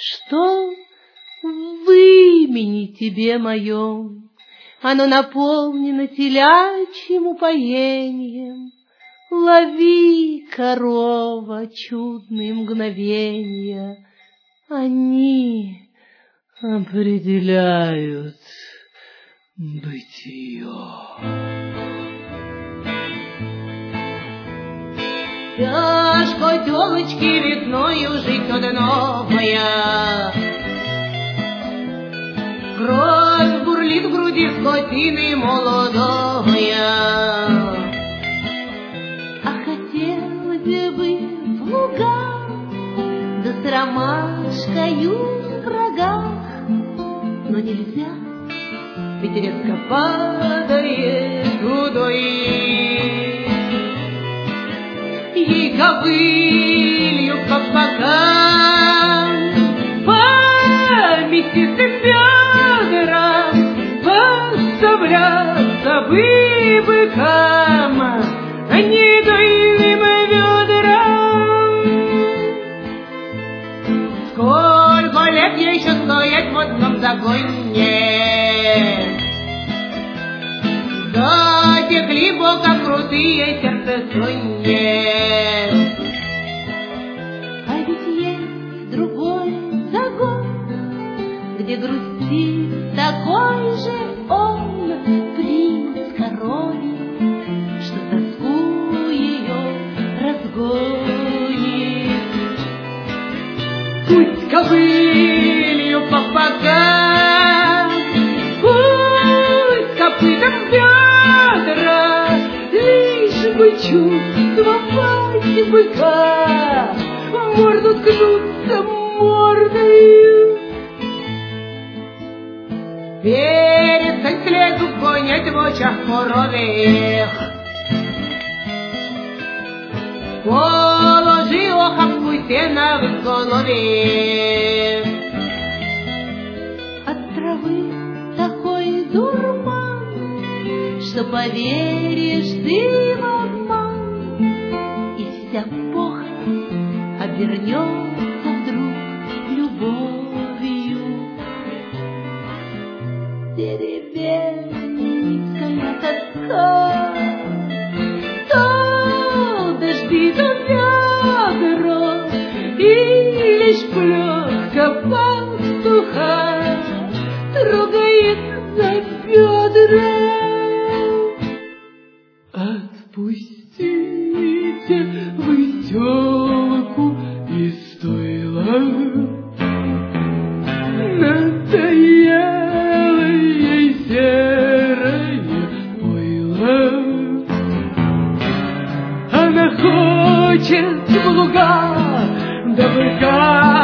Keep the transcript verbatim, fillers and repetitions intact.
что в имени тебе моем оно наполнено телячьим упоением. Лови, корова, чудные мгновения, они определяют бытие. Тяжко тёлочки весною жить новая, кровь бурлит в груди скотины молодая. А хотелось бы в лугах, да с ромашкою в рогах, но нельзя, ведь резко падает удой. Ей ковылью по бокам, памяти бедра поставляться бы быкам, а не дойным ведрам. Сколько лет ей еще стоять в одном загоне? Затекли бока крутые сердце сонье. А ведь есть другой загон, где грустит такой же он, принц коровий, что тоску ее разгонит. Пусть ковылью по бокам, пусть копытом бедра, лишь бы чувствовать быка, в морду ткнуться мордою. Перестань следу гонять в очах коровьих, положи охапку сена в голове. От травы такой дурман, что поверишь ты в обман, и вся похоть обернется вдруг любовью. Деревенская тоска, то дожди, то ведро, и лишь плетка пастуха трогает за бедра. Отпустите вы тёлку из стойла, надоело ей серое пойло. Она хочет в луга, да быка